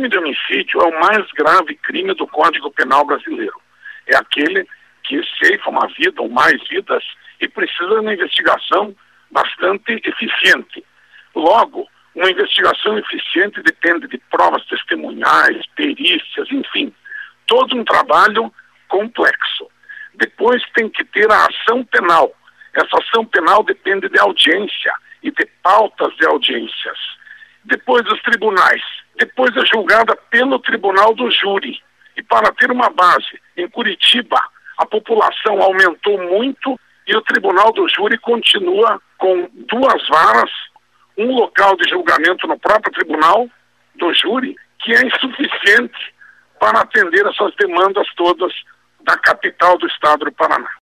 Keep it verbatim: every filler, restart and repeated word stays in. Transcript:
crime de homicídio é o mais grave crime do Código Penal brasileiro. É aquele que ceifa uma vida ou mais vidas e precisa de uma investigação bastante eficiente. Logo, uma investigação eficiente depende de provas testemunhais, perícias, enfim, todo um trabalho complexo. Depois tem que ter a ação penal. Essa ação penal depende de audiência e de pautas de audiências. Depois dos tribunais. Depois é julgada pelo tribunal do júri. E para ter uma base, em Curitiba, a população aumentou muito e o tribunal do júri continua com duas varas, um local de julgamento no próprio tribunal do júri, que é insuficiente para atender essas demandas todas da capital do estado do Paraná.